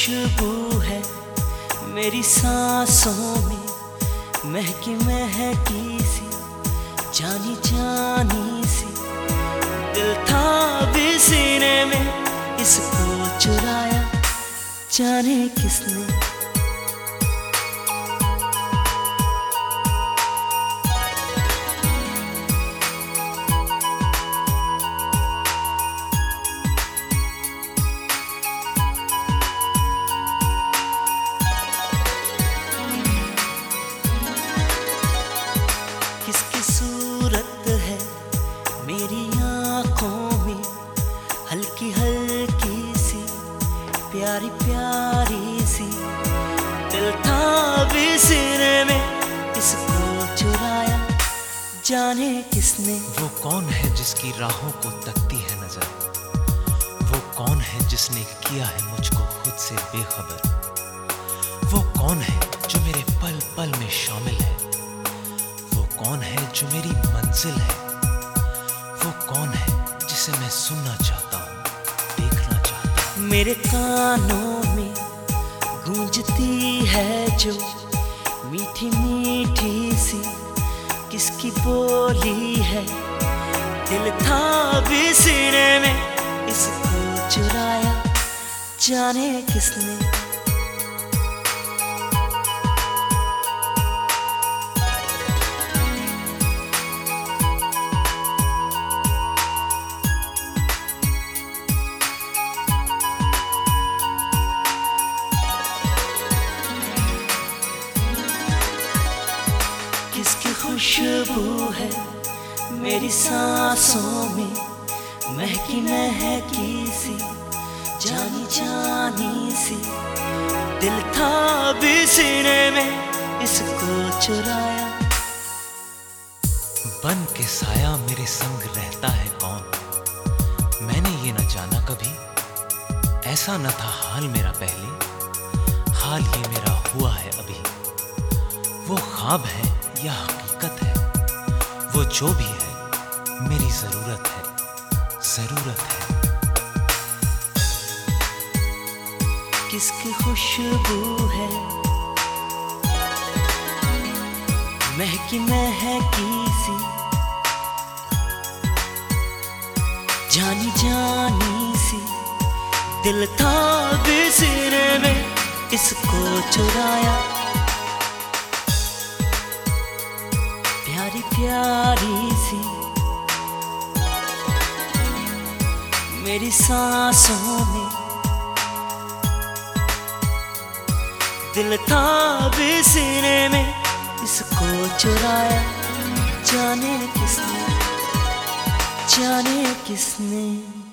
खुशबू है मेरी सांसों में, महकी महकी सी, जानी जानी सी। दिल था भी सीने में, इसको चुराया जाने किसने। किसकी सूरत है मेरी आँखों में, हल्की हल्की सी, प्यारी प्यारी सी। दिल था भी सीने में, इसको चुराया जाने किसने। वो कौन है जिसकी राहों को तकती है नजर, वो कौन है जिसने किया है मुझको खुद से बेखबर। वो कौन है जो मेरे पल पल में शामिल है, कौन है जो मेरी मंजिल है। वो कौन है जिसे मैं सुनना चाहता हूँ, देखना चाहता हूँ। मेरे कानों में गूंजती है जो मीठी मीठी सी, किसकी बोली है। दिल था भी सीने में, इसको चुराया जाने किसने। किसकी खुशबू है मेरी सांसों में, महकी महकी सी, जानी जानी सी। दिल था भी सीने में, इसको चुराया। बन के साया मेरे संग रहता है कौन, मैंने ये न जाना कभी। ऐसा न था हाल मेरा पहले, हाल ये मेरा हुआ है अभी। वो ख्वाब है या हकीकत है, वो जो भी है मेरी जरूरत है, जरूरत है। किसकी खुशबू है महकी महकी सी, जानी जानी सी। दिल था भी सीने में, इसको चुराया। प्यारी प्यारी सी मेरी सांसों में, दिल था भी सीने में, इसको चुराया जाने किसने, जाने किसने।